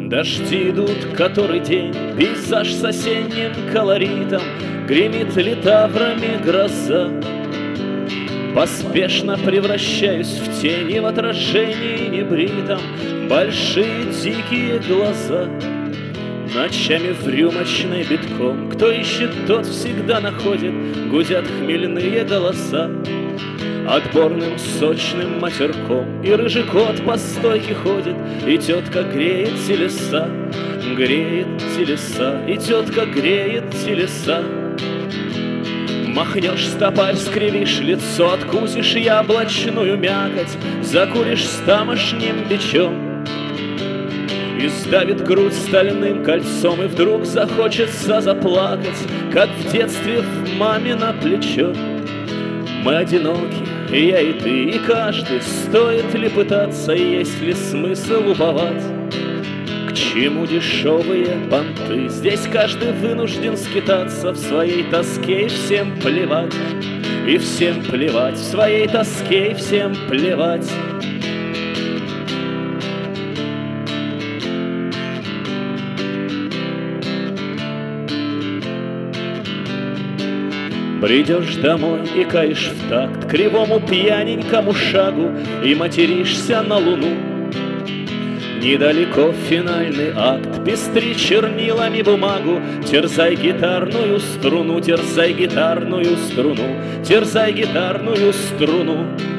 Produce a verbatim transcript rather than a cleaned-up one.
Дожди идут который день, пейзаж с осенним колоритом, гремит литаврами гроза. Поспешно превращаюсь в тень, и в отражении небритом большие дикие глаза. Ночами в рюмочной битком кто ищет, тот всегда находит, гудят хмельные голоса. Отборным сочным матерком и рыжий кот по стойке ходит, и тетка греет телеса, греет телеса, и тетка греет телеса. Махнешь стопарь, скривишь лицо, откусишь яблочную мякоть, закуришь с тамошним бичом, и сдавит грудь стальным кольцом, и вдруг захочется заплакать, как в детстве в мамино плечо. Мы одиноки, и я, и ты, и каждый. Стоит ли пытаться, есть ли смысл уповать? К чему дешевые понты? Здесь каждый вынужден скитаться в своей тоске, и всем плевать, и всем плевать, в своей тоске, и всем плевать. Придешь домой и каешь в такт кривому пьяненькому шагу и материшься на луну. Недалеко финальный акт, пестри чернилами бумагу, терзай гитарную струну, терзай гитарную струну, терзай гитарную струну.